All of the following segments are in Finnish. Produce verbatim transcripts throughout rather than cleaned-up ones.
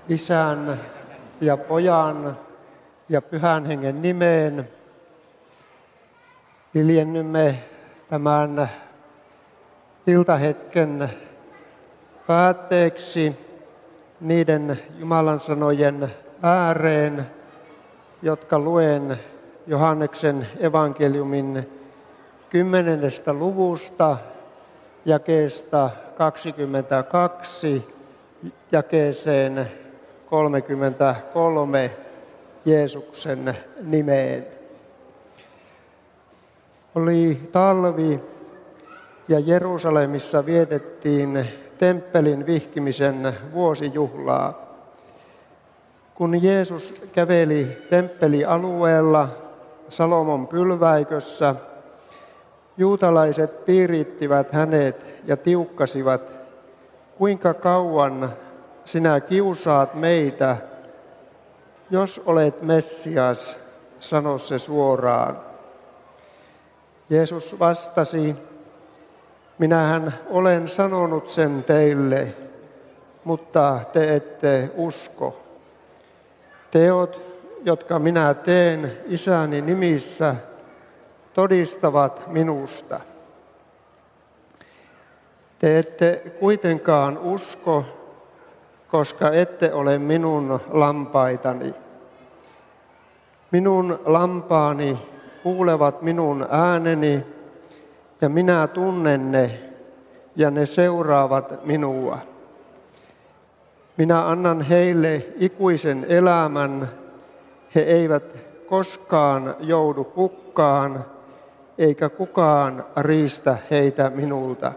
Isän ja Pojan ja Pyhän Hengen nimeen hiljennymme tämän iltahetken päätteeksi niiden Jumalan sanojen ääreen, jotka luen Johanneksen evankeliumin kymmenennestä luvusta jakeesta kaksikymmentäkaksi jakeeseen kolmekymmentäkolme Jeesuksen nimeen. Oli talvi ja Jerusalemissa vietettiin temppelin vihkimisen vuosijuhlaa. Kun Jeesus käveli temppelialueella Salomon pylväikössä, juutalaiset piirittivät hänet ja tiukkasivat, kuinka kauan sinä kiusaat meitä, jos olet Messias, sano se suoraan. Jeesus vastasi, minähän olen sanonut sen teille, mutta te ette usko. Teot, jotka minä teen Isäni nimissä, todistavat minusta. Te ette kuitenkaan usko, koska ette ole minun lampaitani. Minun lampaani kuulevat minun ääneni, ja minä tunnen ne, ja ne seuraavat minua. Minä annan heille ikuisen elämän, he eivät koskaan joudu hukkaan, eikä kukaan riistä heitä minulta.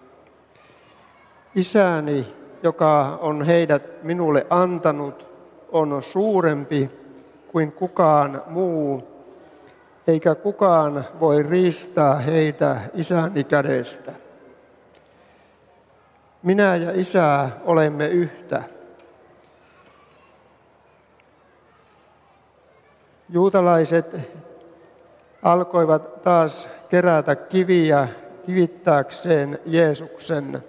Isäni, joka on heidät minulle antanut, on suurempi kuin kukaan muu, eikä kukaan voi riistää heitä Isäni kädestä. Minä ja Isä olemme yhtä. Juutalaiset alkoivat taas kerätä kiviä kivittääkseen Jeesuksen.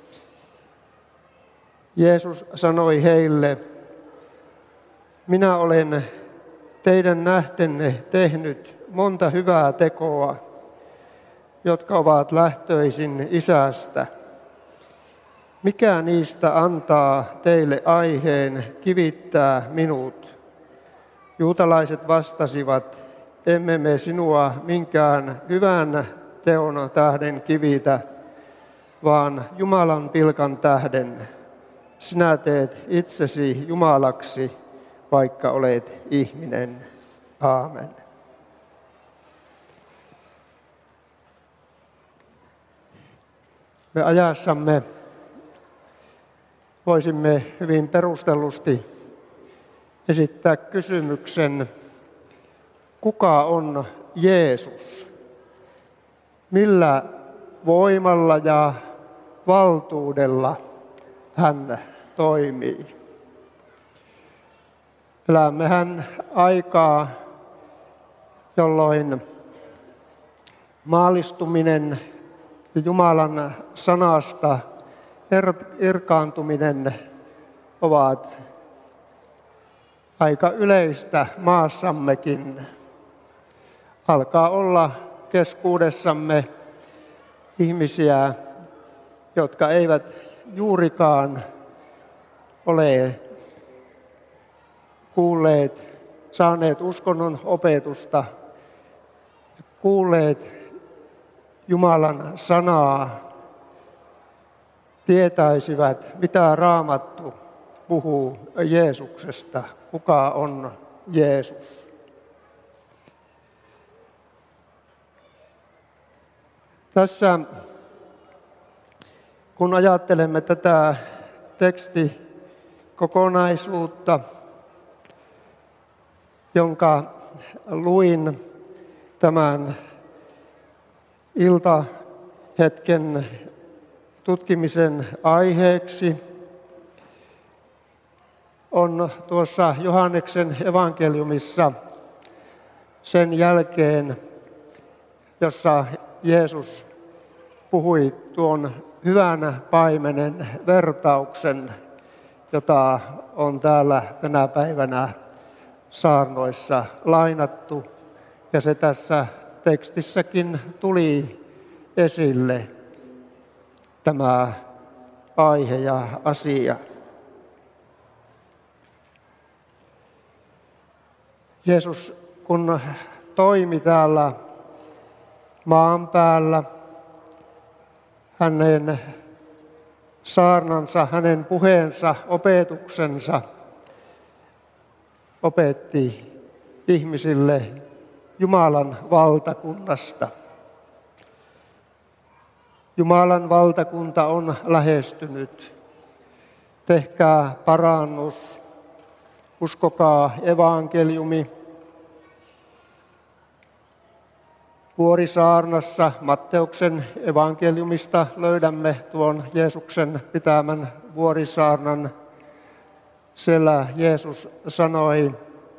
Jeesus sanoi heille, minä olen teidän nähtenne tehnyt monta hyvää tekoa, jotka ovat lähtöisin Isästä. Mikä niistä antaa teille aiheen kivittää minut? Juutalaiset vastasivat, emme me sinua minkään hyvän teon tähden kivitä, vaan Jumalan pilkan tähden. Sinä teet itsesi Jumalaksi, vaikka olet ihminen. Aamen. Me ajassamme voisimme hyvin perustellusti esittää kysymyksen, kuka on Jeesus? Millä voimalla ja valtuudella hän toimii? Elämmehän aikaa, jolloin maallistuminen ja Jumalan sanasta irkaantuminen ovat aika yleistä maassammekin. Alkaa olla keskuudessamme ihmisiä, jotka eivät juurikaan ole kuulleet, saaneet uskonnon opetusta, kuulleet Jumalan sanaa, tietäisivät, mitä Raamattu puhuu Jeesuksesta, kuka on Jeesus. Tässä, kun ajattelemme tätä tekstikokonaisuutta, jonka luin tämän iltahetken tutkimisen aiheeksi, on tuossa Johanneksen evankeliumissa sen jälkeen, jossa Jeesus puhui tuon hyvän paimenen vertauksen, jota on täällä tänä päivänä saarnoissa lainattu. Ja se tässä tekstissäkin tuli esille, tämä aihe ja asia. Jeesus, kun toimi täällä maan päällä, hänen saarnansa, hänen puheensa, opetuksensa opetti ihmisille Jumalan valtakunnasta. Jumalan valtakunta on lähestynyt. Tehkää parannus, uskokaa evankeliumi. Vuorisaarnassa Matteuksen evankeliumista löydämme tuon Jeesuksen pitämän vuorisaarnan. Siellä Jeesus sanoi,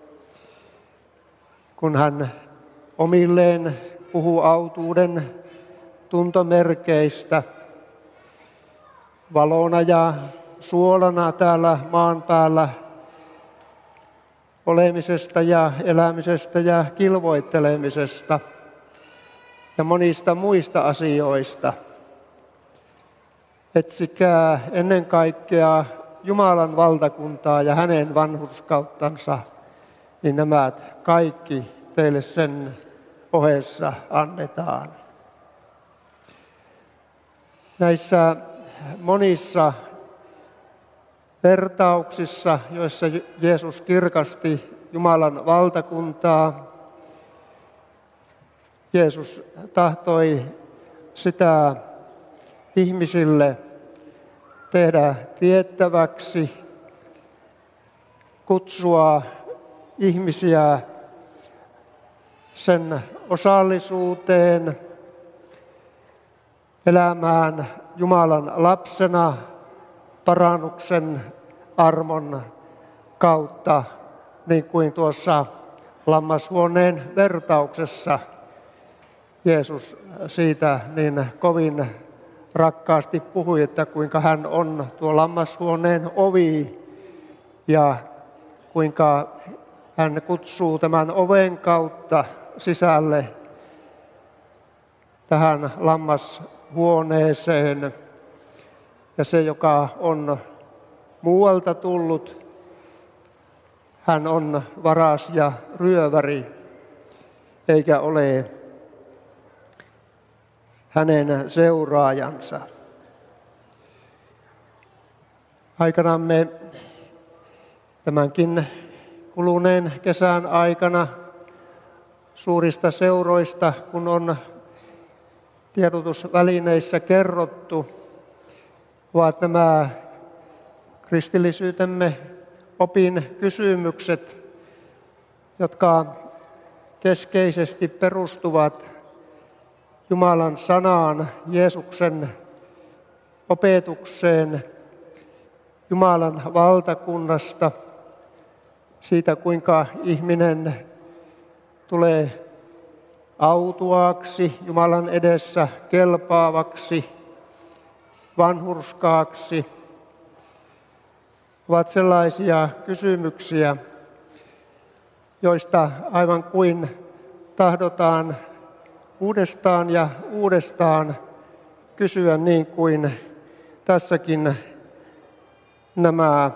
kun hän omilleen puhuu autuuden tuntomerkeistä, valona ja suolana täällä maan päällä olemisesta ja elämisestä ja kilvoittelemisesta ja monista muista asioista. Etsikää ennen kaikkea Jumalan valtakuntaa ja hänen vanhurskauttansa, niin nämä kaikki teille sen ohessa annetaan. Näissä monissa vertauksissa, joissa Jeesus kirkasti Jumalan valtakuntaa, Jeesus tahtoi sitä ihmisille tehdä tiettäväksi, kutsua ihmisiä sen osallisuuteen, elämään Jumalan lapsena parannuksen armon kautta, niin kuin tuossa lammashuoneen vertauksessa Jeesus siitä niin kovin rakkaasti puhui, että kuinka hän on tuo lammashuoneen ovi ja kuinka hän kutsuu tämän oven kautta sisälle tähän lammashuoneeseen. Ja se, joka on muualta tullut, hän on varas ja ryöväri, eikä ole hänen seuraajansa. Aikanamme tämänkin kuluneen kesän aikana suurista seuroista, kun on tiedotusvälineissä kerrottu, ovat nämä kristillisyytemme opin kysymykset, jotka keskeisesti perustuvat Jumalan sanaan, Jeesuksen opetukseen, Jumalan valtakunnasta, siitä kuinka ihminen tulee autuaaksi, Jumalan edessä kelpaavaksi, vanhurskaaksi, ovat sellaisia kysymyksiä, joista aivan kuin tahdotaan uudestaan ja uudestaan kysyä, niin kuin tässäkin nämä,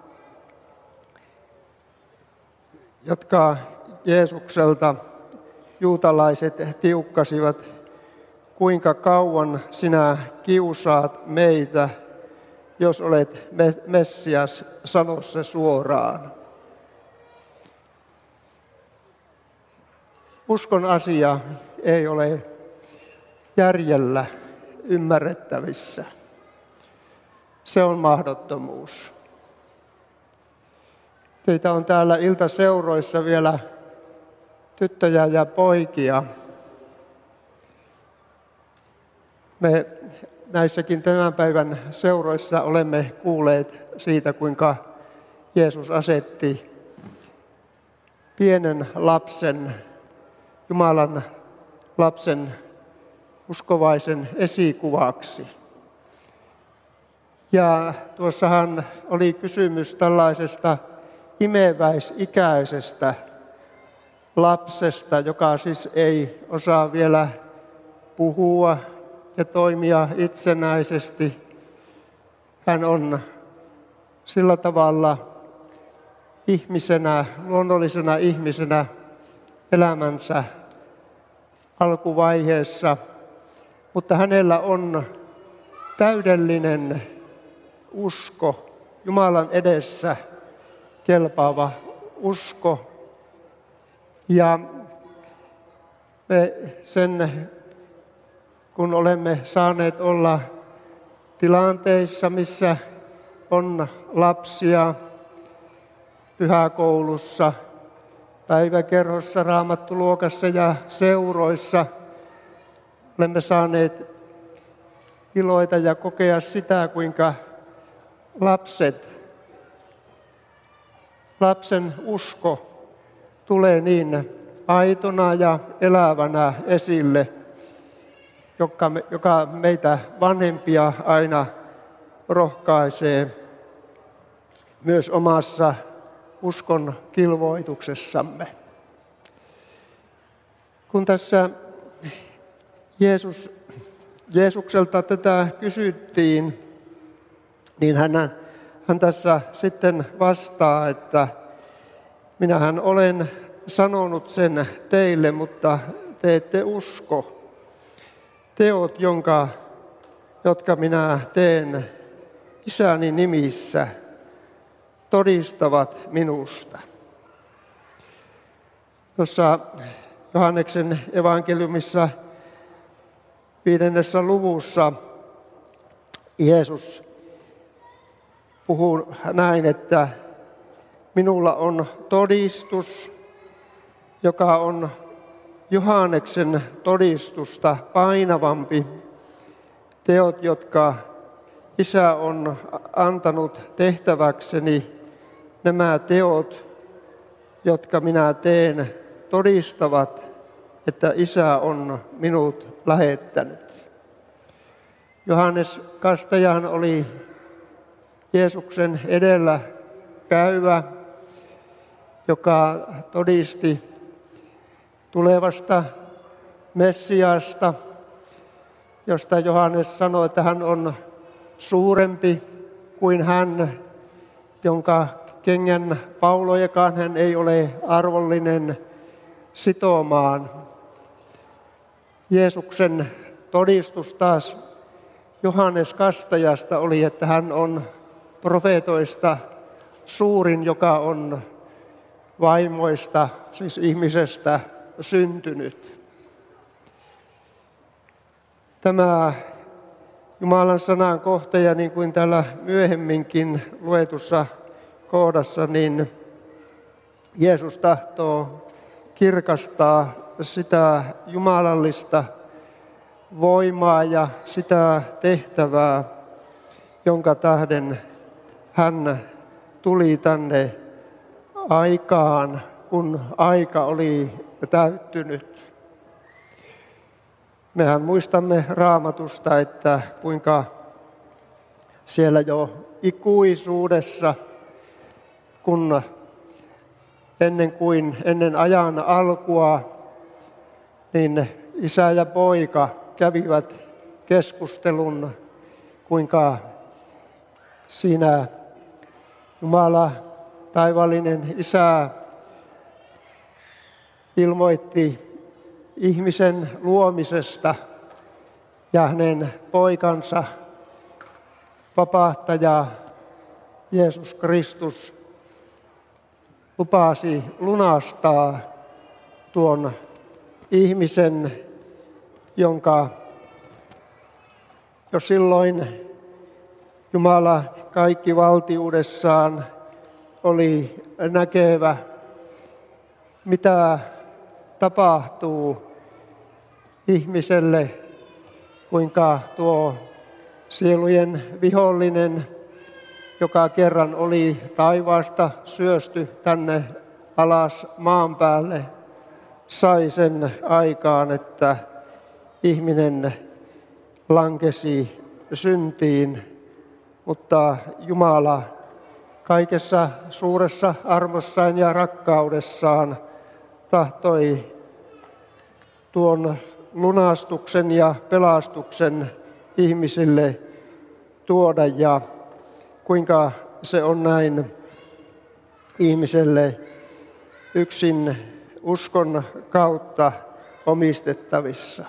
jotka Jeesukselta juutalaiset tiukkasivat, kuinka kauan sinä kiusaat meitä, jos olet Messias, sano se suoraan. Uskon asia ei ole järjellä ymmärrettävissä. Se on mahdottomuus. Teitä on täällä iltaseuroissa vielä tyttöjä ja poikia. Me näissäkin tämän päivän seuroissa olemme kuulleet siitä, kuinka Jeesus asetti pienen lapsen, Jumalan lapsen uskovaisen esikuvaksi. Ja tuossahan oli kysymys tällaisesta imeväisikäisestä lapsesta, joka siis ei osaa vielä puhua ja toimia itsenäisesti. Hän on sillä tavalla ihmisenä, luonnollisena ihmisenä elämänsä alkuvaiheessa, mutta hänellä on täydellinen usko, Jumalan edessä kelpaava usko. Ja me sen, kun olemme saaneet olla tilanteissa, missä on lapsia pyhäkoulussa, päiväkerhossa, raamattuluokassa ja seuroissa, olemme saaneet iloita ja kokea sitä, kuinka lapset, lapsen usko tulee niin aitona ja elävänä esille, joka, me, joka meitä vanhempia aina rohkaisee myös omassa uskon kilvoituksessamme. Kun tässä Jeesus, Jeesukselta tätä kysyttiin, niin hän, hän tässä sitten vastaa, että minähän olen sanonut sen teille, mutta te ette usko. Teot, jonka, jotka minä teen Isäni nimissä, todistavat minusta. Tuossa Johanneksen evankeliumissa viidennessä luvussa Jeesus puhuu näin, että minulla on todistus, joka on Johanneksen todistusta painavampi. Teot, jotka Isä on antanut tehtäväkseni, nämä teot, jotka minä teen, todistavat, että Isä on minut lähettänyt. Johannes Kastajahan oli Jeesuksen edellä käyvä, joka todisti tulevasta Messiasta, josta Johannes sanoi, että hän on suurempi kuin hän, jonka kengän paulojakaan hän ei ole arvollinen sitomaan. Jeesuksen todistus taas Johannes Kastajasta oli, että hän on profeetoista suurin, joka on vaimoista, siis ihmisestä syntynyt. Tämä Jumalan sanan kohta, ja niin kuin täällä myöhemminkin luetussa kohdassa, niin Jeesus tahtoo kirkastaa sitä jumalallista voimaa ja sitä tehtävää, jonka tähden hän tuli tänne aikaan, kun aika oli täyttynyt. Mehän muistamme Raamatusta, että kuinka siellä jo ikuisuudessa, kun ennen kuin ennen ajan alkua, niin isä ja poika kävivät keskustelun, kuinka siinä Jumala, taivaallinen Isä, ilmoitti ihmisen luomisesta ja hänen poikansa vapahtaja Jeesus Kristus lupasi lunastaa tuon ihmisen, jonka jo silloin Jumala kaikki valtiudessaan oli näkevä, mitä tapahtuu ihmiselle, kuinka tuo sielujen vihollinen, joka kerran oli taivaasta syösty tänne alas maan päälle, sai sen aikaan, että ihminen lankesi syntiin mutta Jumala kaikessa suuressa armossaan ja rakkaudessaan tahtoi tuon lunastuksen ja pelastuksen ihmisille tuoda, ja kuinka se on näin ihmiselle yksin uskon kautta omistettavissa.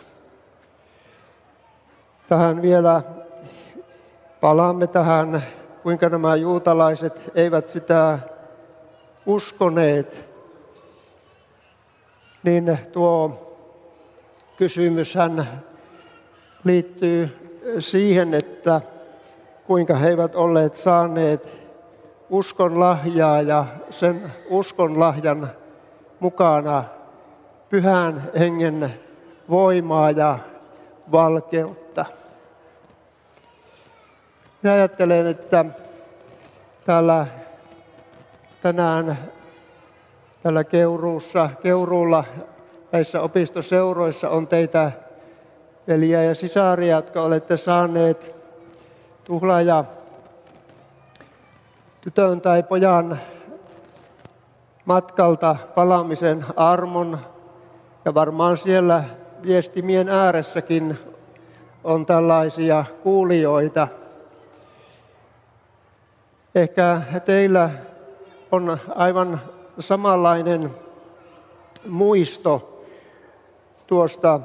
Tähän vielä palaamme tähän, kuinka nämä juutalaiset eivät sitä uskoneet. Niin tuo kysymyshän liittyy siihen, että kuinka he eivät olleet saaneet uskon lahjaa ja sen uskon lahjan mukana Pyhän Hengen voimaa ja valkeutta. Minä ajattelen, että täällä tänään tällä Keuruussa, Keuruulla näissä opistoseuroissa on teitä veliä ja sisaria, jotka olette saaneet tuhlaaja tytön tai pojan matkalta palaamisen armon. Ja varmaan siellä viestimien ääressäkin on tällaisia kuulijoita. Ehkä teillä on aivan samanlainen muisto tuosta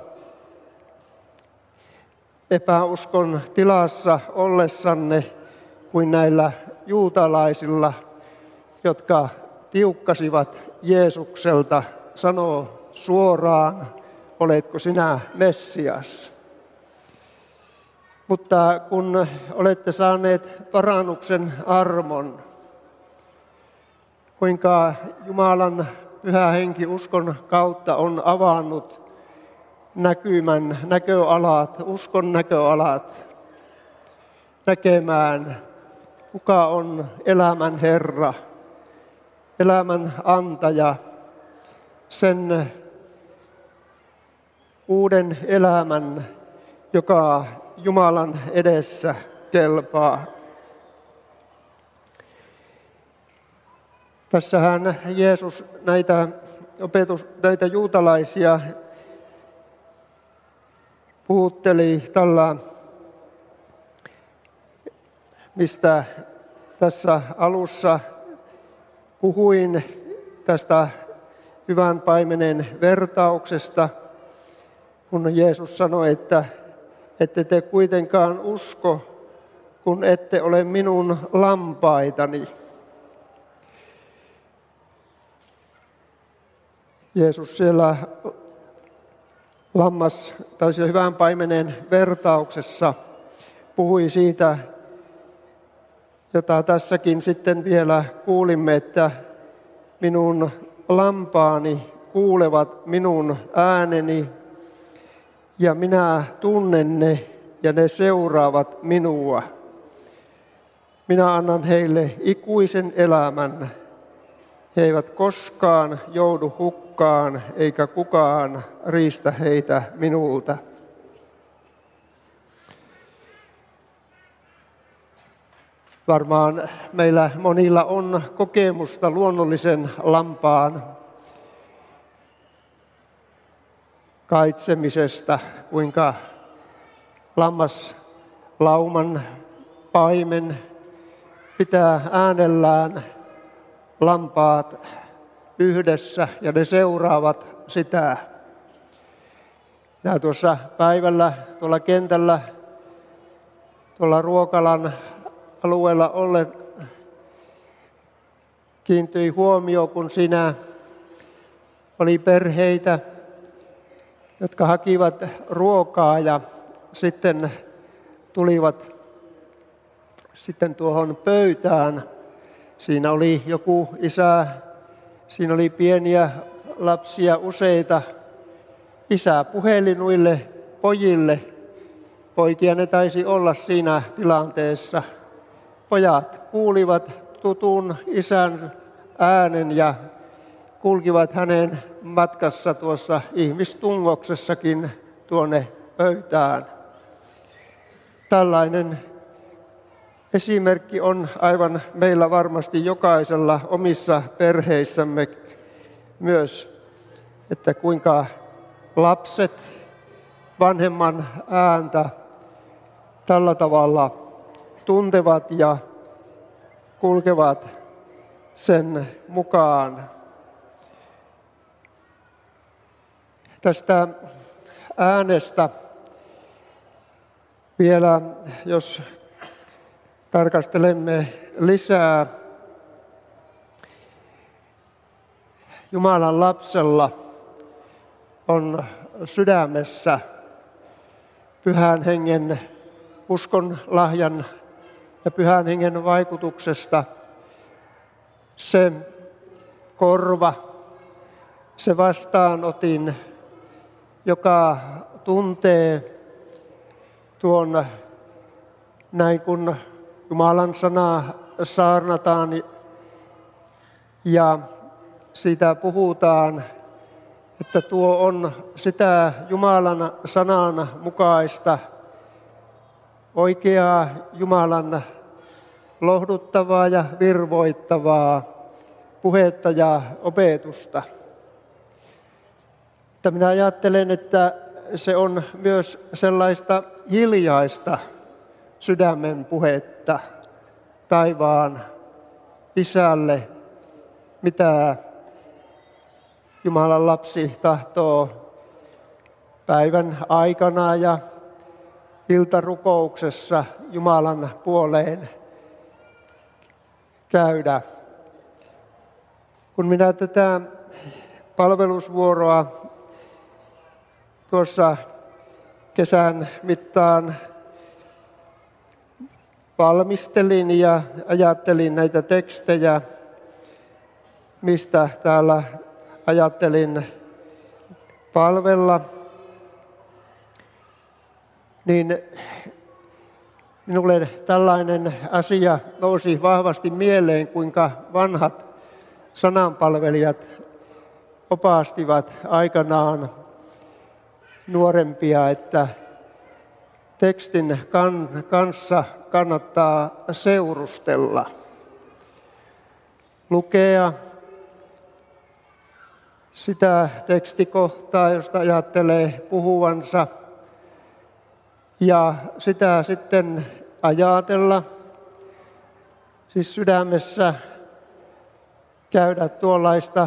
epäuskon tilassa ollessanne kuin näillä juutalaisilla, jotka tiukkasivat Jeesukselta, sanoo suoraan, oletko sinä Messias? Mutta kun olette saaneet parannuksen armon, kuinka Jumalan Pyhä Henki uskon kautta on avannut näkymän näköalat, uskon näköalat, näkemään, kuka on elämän Herra, elämän antaja, sen uuden elämän, joka Jumalan edessä kelpaa. Tässähän Jeesus näitä, opetus, näitä juutalaisia puhutteli tällä, mistä tässä alussa puhuin, tästä hyvän paimenen vertauksesta, kun Jeesus sanoi, että ette te kuitenkaan usko, kun ette ole minun lampaitani. Jeesus siellä lammas, tai se hyvän paimenen vertauksessa puhui siitä, jota tässäkin sitten vielä kuulimme, että minun lampaani kuulevat minun ääneni, ja minä tunnen ne, ja ne seuraavat minua. Minä annan heille ikuisen elämän. He eivät koskaan joudu hukkaan, eikä kukaan riistä heitä minulta. Varmaan meillä monilla on kokemusta luonnollisen lampaan kaitsemisesta, kuinka lammaslauman paimen pitää äänellään lampaat yhdessä ja ne seuraavat sitä. Minä tuossa päivällä tuolla kentällä, tuolla Ruokalan alueella ollen kiintyi huomio, kun siinä oli perheitä, jotka hakivat ruokaa ja sitten tulivat sitten tuohon pöytään. Siinä oli joku isä, siinä oli pieniä lapsia useita. Isä puheli noille pojille. Poikia ne taisi olla siinä tilanteessa. Pojat kuulivat tutun isän äänen ja kulkivat hänen matkassa tuossa Esimerkki on aivan meillä varmasti jokaisella omissa perheissämme myös, että kuinka lapset vanhemman ääntä tällä tavalla tuntevat ja kulkevat sen mukaan. Tästä äänestä vielä, jos tarkastelemme lisää, Jumalan lapsella on sydämessä Pyhän Hengen uskon lahjan ja Pyhän Hengen vaikutuksesta se korva, se vastaanotin, joka tuntee tuon, näin kun Jumalan sanaa saarnataan ja siitä puhutaan, että tuo on sitä Jumalan sanan mukaista, oikeaa Jumalan lohduttavaa ja virvoittavaa puhetta ja opetusta. Että minä ajattelen, että se on myös sellaista hiljaista sydämen puhetta taivaan Isälle, mitä Jumalan lapsi tahtoo päivän aikana ja iltarukouksessa Jumalan puoleen käydä. Kun minä tätä palvelusvuoroa tuossa kesän mittaan valmistelin ja ajattelin näitä tekstejä, mistä täällä ajattelin palvella, niin minulle tällainen asia nousi vahvasti mieleen, kuinka vanhat sananpalvelijat opastivat aikanaan nuorempia, että tekstin kanssa kannattaa seurustella, lukea sitä tekstikohtaa, josta ajattelee puhuvansa, ja sitä sitten ajatella, siis sydämessä käydä tuollaista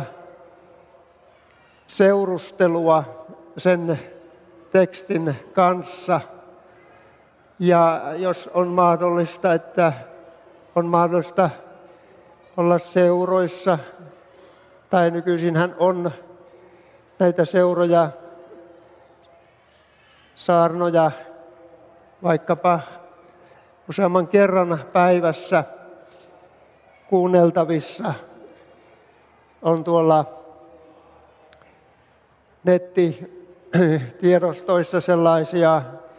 seurustelua sen tekstin kanssa. Ja jos on mahdollista, että on mahdollista olla seuroissa, tai nykyisinhän on näitä seuroja, saarnoja, vaikkapa useamman kerran päivässä kuunneltavissa. On tuolla nettitiedostoissa sellaisia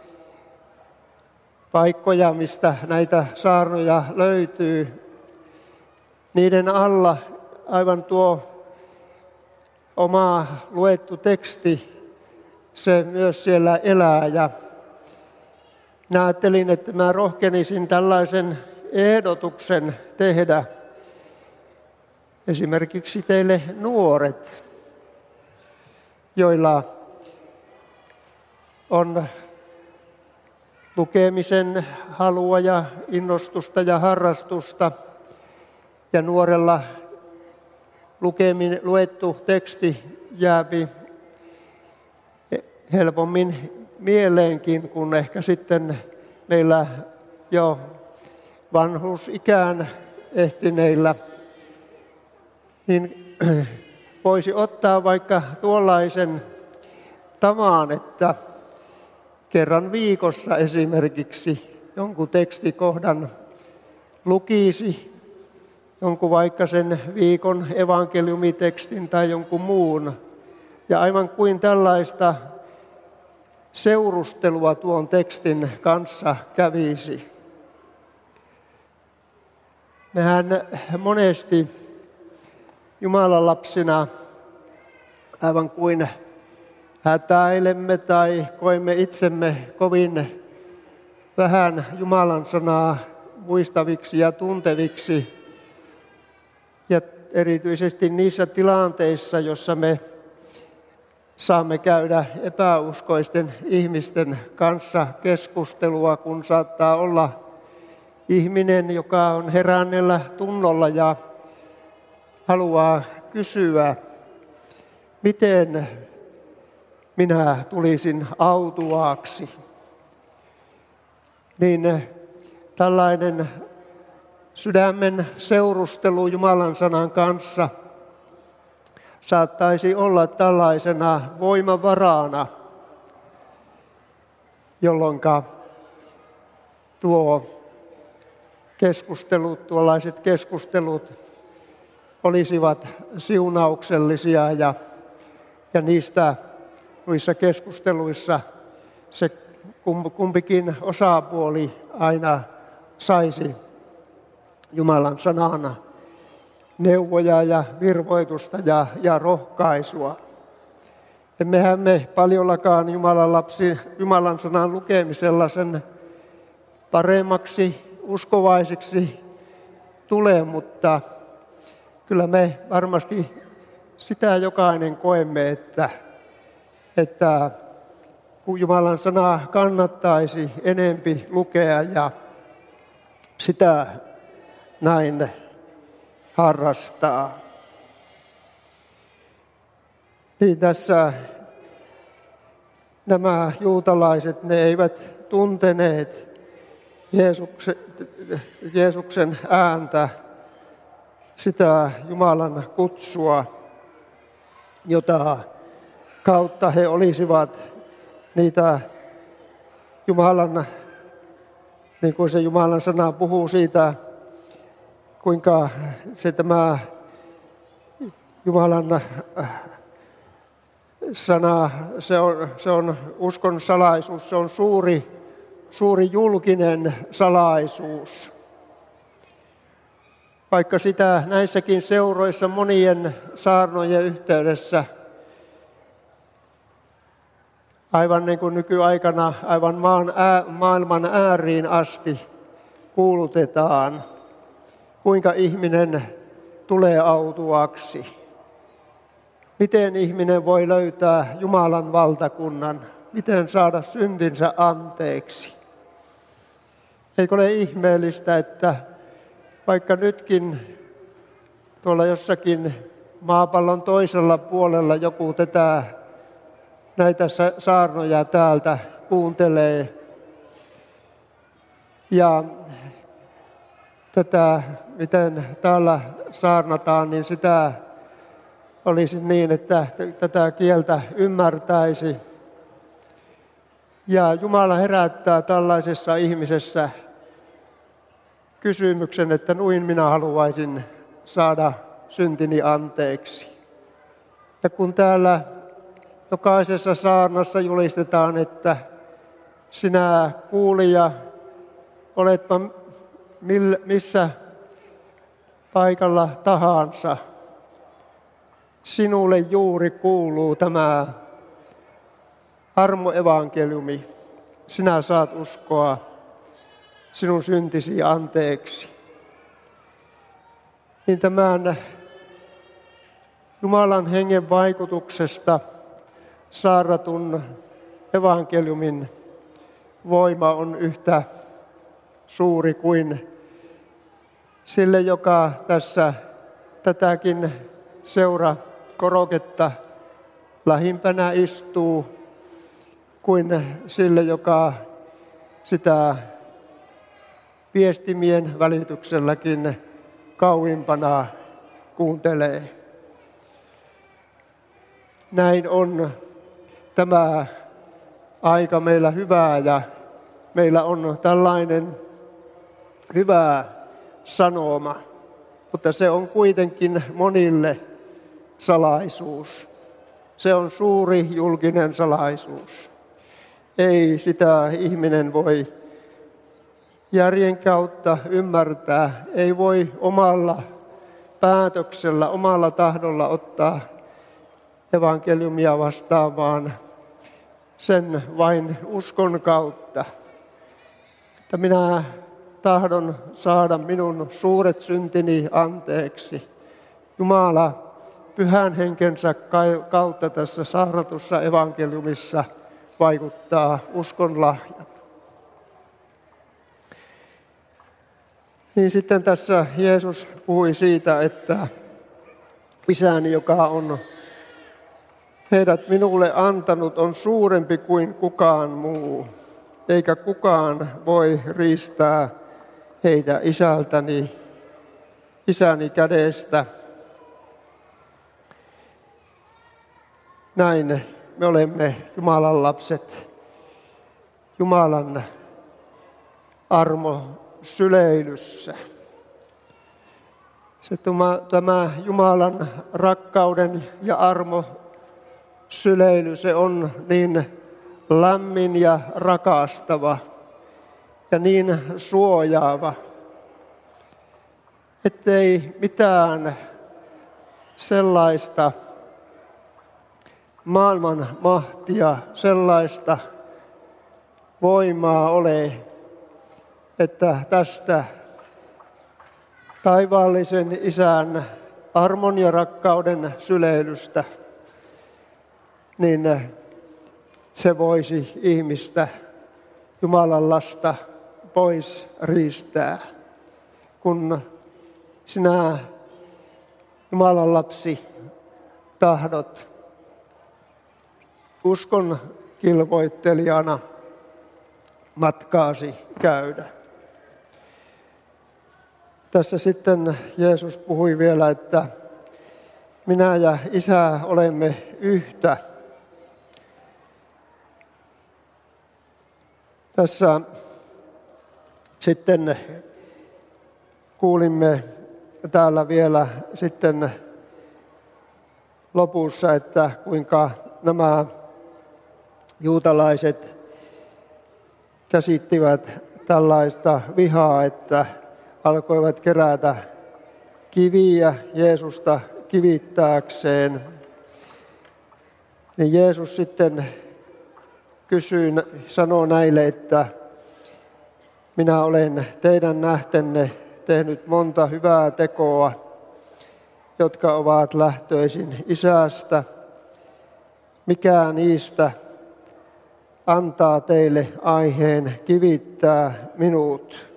paikkoja, mistä näitä saarnoja löytyy. Niiden alla aivan tuo oma luettu teksti, se myös siellä elää. Ja minä ajattelin, että mä rohkenisin tällaisen ehdotuksen tehdä esimerkiksi teille nuoret, joilla on lukemisen halua ja innostusta ja harrastusta, ja nuorella lukemin, luettu teksti jääpi helpommin mieleenkin, kun ehkä sitten meillä jo vanhuusikään ehtineillä, niin voisi ottaa vaikka tuollaisen tavan, että kerran viikossa esimerkiksi jonkun tekstikohdan lukisi, jonkun vaikka sen viikon evankeliumitekstin tai jonkun muun, ja aivan kuin tällaista seurustelua tuon tekstin kanssa kävisi. Mehän monesti Jumalan lapsina aivan kuin hätäilemme tai koemme itsemme kovin vähän Jumalan sanaa muistaviksi ja tunteviksi. Ja erityisesti niissä tilanteissa, joissa me saamme käydä epäuskoisten ihmisten kanssa keskustelua, kun saattaa olla ihminen, joka on heränneellä tunnolla ja haluaa kysyä, miten minä tulisin autuaaksi. Niin tällainen sydämen seurustelu Jumalan sanan kanssa saattaisi olla tällaisena voimavarana, jolloin tuo keskustelut, tuollaiset keskustelut olisivat siunauksellisia ja, ja niistä noissa keskusteluissa se kumpikin osapuoli aina saisi Jumalan sanana neuvoja ja virvoitusta ja, ja rohkaisua. Emmehän me paljollakaan Jumalan lapsi, Jumalan sanan lukemisella sen paremmaksi uskovaisiksi tule, mutta kyllä me varmasti sitä jokainen koemme, että, että kun Jumalan sanaa kannattaisi enempi lukea ja sitä näin harrastaa. Niin tässä nämä juutalaiset, ne eivät tunteneet Jeesuksen, Jeesuksen ääntä, sitä Jumalan kutsua, jota kautta he olisivat niitä Jumalan, niin kuin se Jumalan sana puhuu siitä, kuinka se tämä Jumalan sana, se on, se on uskon salaisuus, se on suuri, suuri julkinen salaisuus. Vaikka sitä näissäkin seuroissa monien saarnojen yhteydessä, aivan niin kuin nykyaikana, aivan maan ää, maailman ääriin asti kuulutetaan, kuinka ihminen tulee autuaksi. Miten ihminen voi löytää Jumalan valtakunnan? Miten saada syntinsä anteeksi? Eikö ole ihmeellistä, että vaikka nytkin tuolla jossakin maapallon toisella puolella joku tätä, näitä saarnoja täältä kuuntelee ja tätä, miten täällä saarnataan, niin sitä olisi niin, että tätä kieltä ymmärtäisi. Ja Jumala herättää tällaisessa ihmisessä kysymyksen, että nuin minä haluaisin saada syntini anteeksi. Ja kun täällä jokaisessa saarnassa julistetaan, että sinä kuulija, oletpa missä paikalla tahansa, sinulle juuri kuuluu tämä armoevankeliumi. Sinä saat uskoa sinun syntisi anteeksi. Niin tämän Jumalan hengen vaikutuksesta saarnatun evankeliumin voima on yhtä suuri kuin sille, joka tässä tätäkin seurakoroketta lähimpänä istuu, kuin sille, joka sitä viestimien välitykselläkin kauimpana kuuntelee. Näin on tämä aika meillä hyvää ja meillä on tällainen hyvä sanoma, mutta se on kuitenkin monille salaisuus. Se on suuri julkinen salaisuus. Ei sitä ihminen voi järjen kautta ymmärtää, ei voi omalla päätöksellä, omalla tahdolla ottaa evankeliumia vastaan, vaan sen vain uskon kautta. Että minä tahdon saada minun suuret syntini anteeksi. Jumala Pyhän Henkensä kautta tässä saarnatussa evankeliumissa vaikuttaa uskon lahjan. Niin sitten tässä Jeesus puhui siitä, että Isäni, joka on heidät minulle antanut, on suurempi kuin kukaan muu, eikä kukaan voi riistää heitä isältäni, isäni kädestä. Näin me olemme Jumalan lapset, Jumalan armo syleilyssä. Se tämä Jumalan rakkauden ja armo syleily, se on niin lämmin ja rakastava ja niin suojaava, ettei mitään sellaista maailman mahtia, sellaista voimaa ole, että tästä taivaallisen Isän armon ja rakkauden syleilystä, niin se voisi ihmistä, Jumalan lasta, pois riistää. Kun sinä, Jumalan lapsi, tahdot uskon kilvoittelijana matkaasi käydä. Tässä sitten Jeesus puhui vielä, että minä ja Isä olemme yhtä. Tässä sitten kuulimme täällä vielä sitten lopussa, että kuinka nämä juutalaiset käsittivät tällaista vihaa, että alkoivat kerätä kiviä Jeesusta kivittääkseen. Niin Jeesus sitten kysyy, sanoo näille, että minä olen teidän nähtenne tehnyt monta hyvää tekoa, jotka ovat lähtöisin Isästä. Mikä niistä antaa teille aiheen kivittää minut?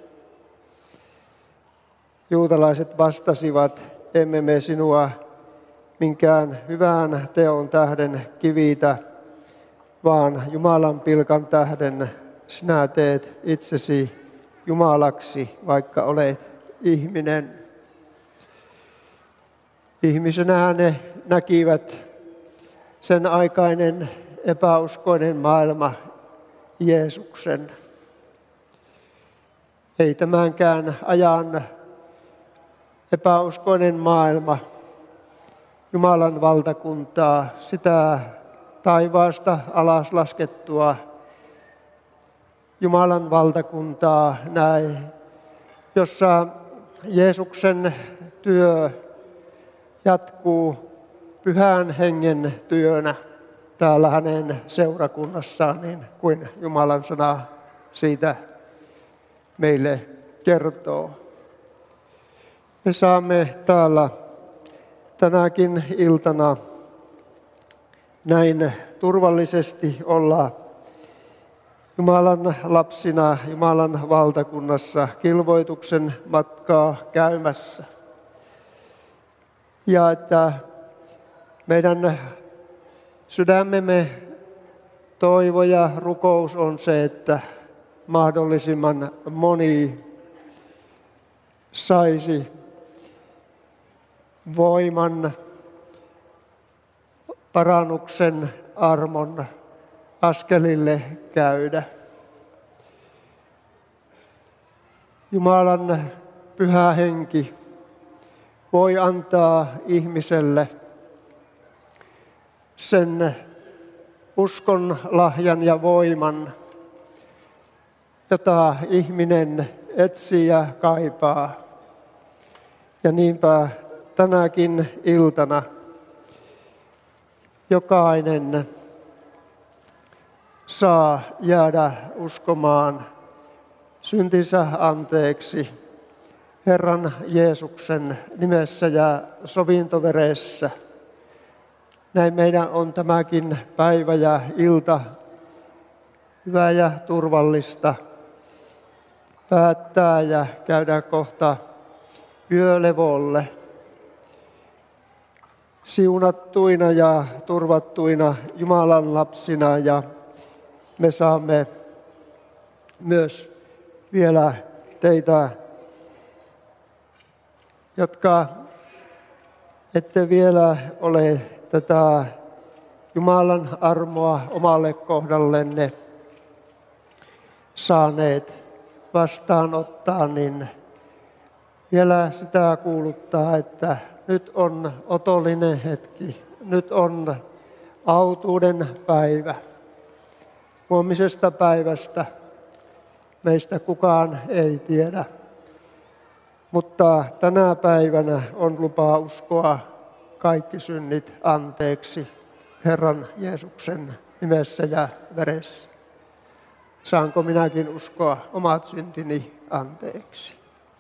Juutalaiset vastasivat, emme me sinua minkään hyvän teon tähden kivitä, vaan Jumalan pilkan tähden sinä teet itsesi Jumalaksi, vaikka olet ihminen. Ihmisenä ne näkivät sen aikainen epäuskoinen maailma Jeesuksen. Ei tämänkään ajan epäuskoinen maailma Jumalan valtakuntaa, sitä taivaasta alas laskettua Jumalan valtakuntaa näin, jossa Jeesuksen työ jatkuu Pyhän Hengen työnä täällä hänen seurakunnassaan, niin kuin Jumalan sana siitä meille kertoo. Me saamme täällä tänäkin iltana näin turvallisesti olla Jumalan lapsina, Jumalan valtakunnassa kilvoituksen matkaa käymässä. Ja että meidän sydämemme toivo ja rukous on se, että mahdollisimman moni saisi voiman, parannuksen, armon askelille käydä. Jumalan Pyhä Henki voi antaa ihmiselle sen uskon lahjan ja voiman, jota ihminen etsii ja kaipaa. Ja niinpä tänäkin iltana jokainen saa jäädä uskomaan syntinsä anteeksi Herran Jeesuksen nimessä ja sovintoveressä. Näin meidän on tämäkin päivä ja ilta hyvä ja turvallista päättää ja käydä kohta yölevolle. Siunattuina ja turvattuina Jumalan lapsina, ja me saamme myös vielä teitä, jotka ette vielä ole tätä Jumalan armoa omalle kohdallenne saaneet vastaanottaa, niin vielä sitä kuuluttaa, että nyt on otollinen hetki, nyt on autuuden päivä. Huomisesta päivästä meistä kukaan ei tiedä, mutta tänä päivänä on lupa uskoa kaikki synnit anteeksi Herran Jeesuksen nimessä ja veressä. Saanko minäkin uskoa omat syntini anteeksi?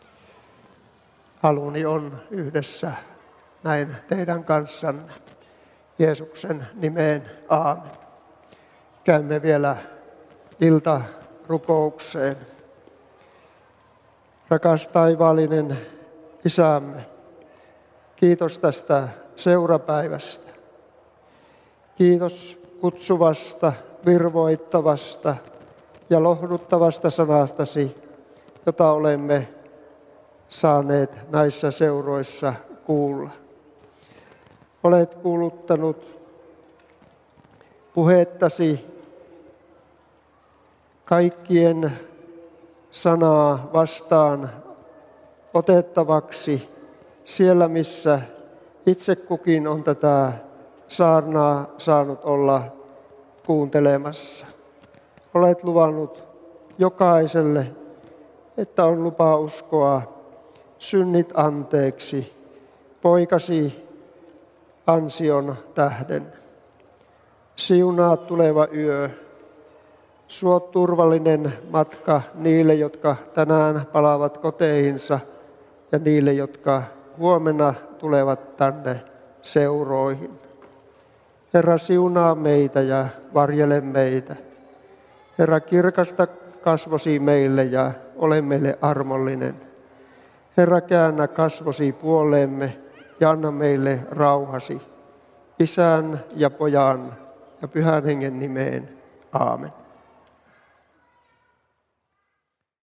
Haluni on yhdessä näin teidän kanssanne. Jeesuksen nimeen aamen. Käymme vielä iltarukoukseen. Rakas taivaallinen Isämme, kiitos tästä seurapäivästä. Kiitos kutsuvasta, virvoittavasta ja lohduttavasta sanastasi, jota olemme saaneet näissä seuroissa kuulla. Olet kuuluttanut puhettasi kaikkien sanaa vastaan otettavaksi siellä, missä itse kukin on tätä saarnaa saanut olla kuuntelemassa. Olet luvannut jokaiselle, että on lupa uskoa synnit anteeksi poikasi ansion tähden. Siunaa tuleva yö. Suo turvallinen matka niille, jotka tänään palaavat koteihinsa, ja niille, jotka huomenna tulevat tänne seuroihin. Herra, siunaa meitä ja varjele meitä. Herra, kirkasta kasvosi meille ja ole meille armollinen. Herra, käännä kasvosi puoleemme ja anna meille rauhasi. Isän ja Pojan ja Pyhän Hengen nimeen. Aamen.